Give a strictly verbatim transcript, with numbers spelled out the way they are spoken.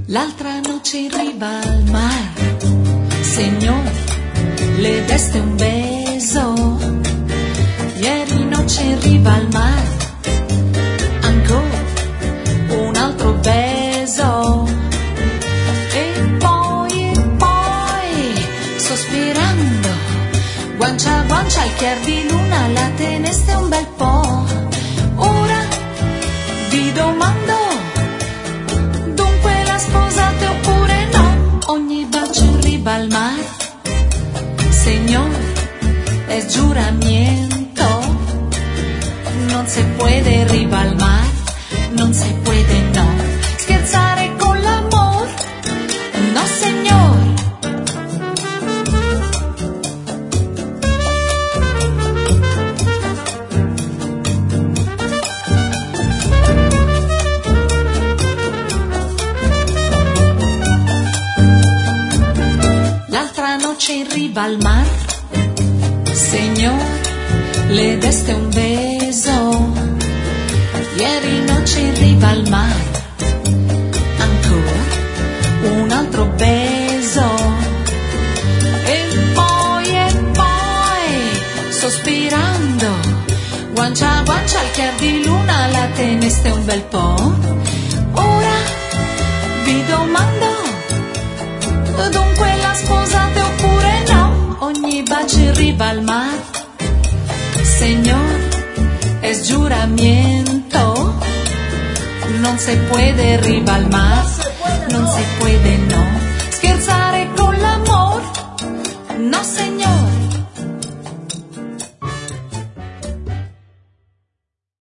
L'altra noche in riva al mar, Señor, le deste un beso. Ieri noche in riva al mar, ancora un altro beso. E poi, e poi, sospirando, guancia a guancia al chiar di luna, la teneste un bel po'. Ora vi domando, dunque la sposate oppure no? Ogni bacio in riva al mar, Señor, es giuramiento. Non se puede riva al mar, non se puede no. Scherzare con l'amor, no Señor. L'altra noche in riva al mar, Señor, le deste un beso. Ieri noche in riva al mar, ancora un altro beso. E poi, e poi, sospirando, guancia a guancia al chiar di luna, la teneste un bel po'. Ora vi domando, dunque la sposate oppure no? Ogni bacio in riva al mar, Señor, es giuramiento. Non se puede riva al mar, non se puede no. Scherzare con l'amor, no Señor.